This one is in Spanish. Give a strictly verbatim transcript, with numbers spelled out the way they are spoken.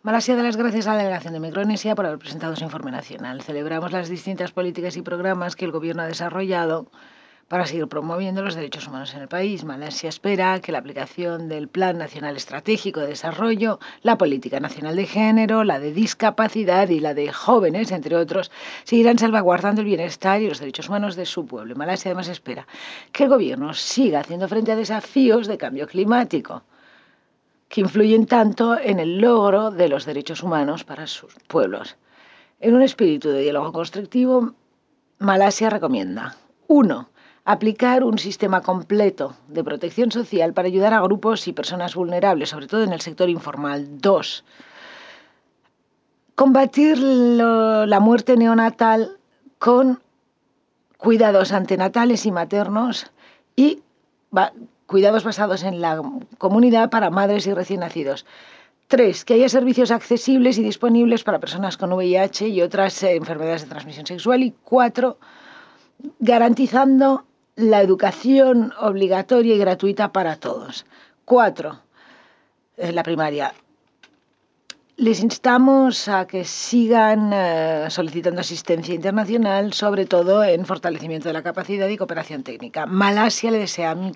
Malasia da las gracias a la delegación de Micronesia por haber presentado su informe nacional. Celebramos las distintas políticas y programas que el gobierno ha desarrollado para seguir promoviendo los derechos humanos en el país. Malasia espera que la aplicación del Plan Nacional Estratégico de Desarrollo, la Política Nacional de Género, la de Discapacidad y la de Jóvenes, entre otros, seguirán salvaguardando el bienestar y los derechos humanos de su pueblo. Malasia además espera que el gobierno siga haciendo frente a desafíos de cambio climático, que influyen tanto en el logro de los derechos humanos para sus pueblos. En un espíritu de diálogo constructivo, Malasia recomienda: uno. Aplicar un sistema completo de protección social para ayudar a grupos y personas vulnerables, sobre todo en el sector informal. Dos. Combatir lo, la muerte neonatal con cuidados antenatales y maternos y va, cuidados basados en la comunidad para madres y recién nacidos. Tres, que haya servicios accesibles y disponibles para personas con V I H y otras eh, enfermedades de transmisión sexual. Y cuatro, garantizando la educación obligatoria y gratuita para todos. Cuatro, eh, la primaria. Les instamos a que sigan eh, solicitando asistencia internacional, sobre todo en fortalecimiento de la capacidad y cooperación técnica. Malasia le desea